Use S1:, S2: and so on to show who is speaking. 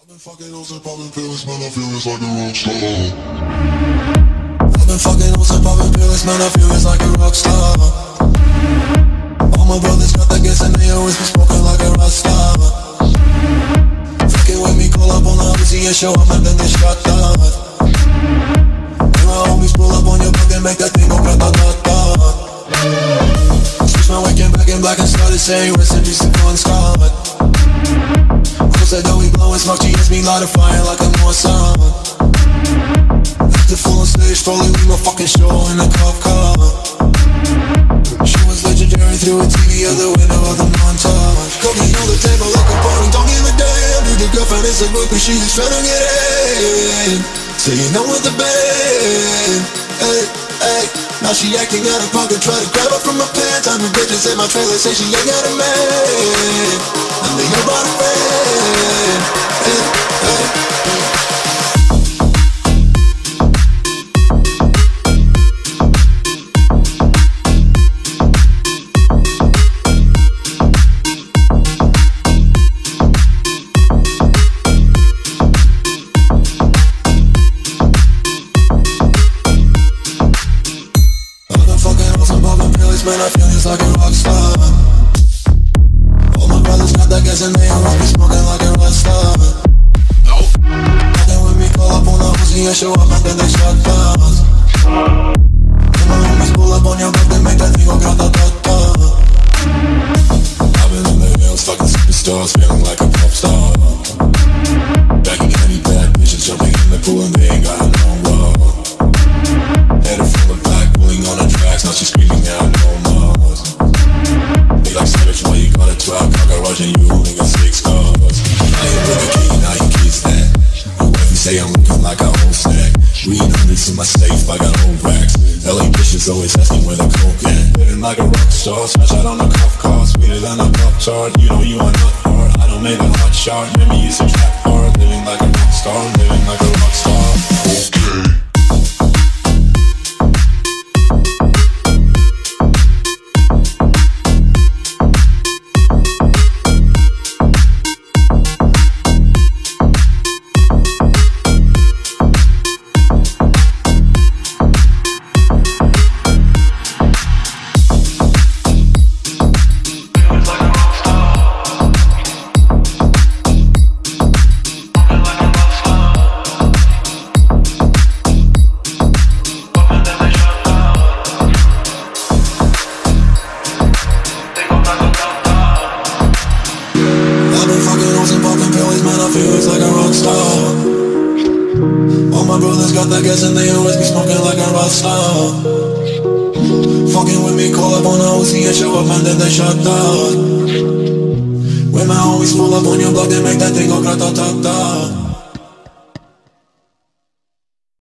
S1: I've been fucking hoes and popping pills, man, I feel it's like a rock star. I've been fucking hoes and popping pills, man, I feel it's like a rock star. All my brothers got that gas and they always be smoking like a rock star. Fucking with me, call up on the Uzi and show up and then they shot down. And my homies pull up on your block and make that thing go grata-ta-ta. Switch my waking back in black and started saying rest in peace to Bon Scott. Said that we blowin' smoke, she hits me light a fire like a Mossad. Left it full on stage, probably leave my fucking show in a cop car. She was legendary through a TV out the window of the montage. Cooking on the table like a party, don't give a damn. Dude, the girlfriend is a groupie, she just tryna get in. Say you know with the band, hey, hey. Now she acting out of pocket, try to grab her from my pants. I'm a bitches in my trailer, say she ain't got a man. And they about a friend, hey, hey. Man, I feel just like a rock star. All my brothers got that gas and they all be smoking like a rock star. Fucking with me, call up on the Uzi and show up and then they shot down. And my homies pull up on your block, they make that thing go grata-ta-ta. I've been in the hills, fucking superstars, feeling like a pop star. Back in any bad bitches jumping in the pool and they ain't got no love. Head full of black, pulling on the tracks, now she's screaming out no more. They like savage, why you got a 12 car garage and you only got 6 cars. I ain't with a key, now you kiss that. My wife say I'm looking like a whole snack. Read hundreds in my safe, I got whole racks. LA bitches always asking where the coke at. Living like a rock star, smash out on the cuff car. Sweeter than a pop chart, you know you are not hard. I don't make a hot shot, maybe it's a trap hard. Living like a rock star, living like a rock star. Okay. All my brothers got that gas and they always be smoking like a rock star. Fucking with me, call up on the Uzi and show up and then they shot down. When my homies pull up on your block, they make that thing go grata-ta-ta.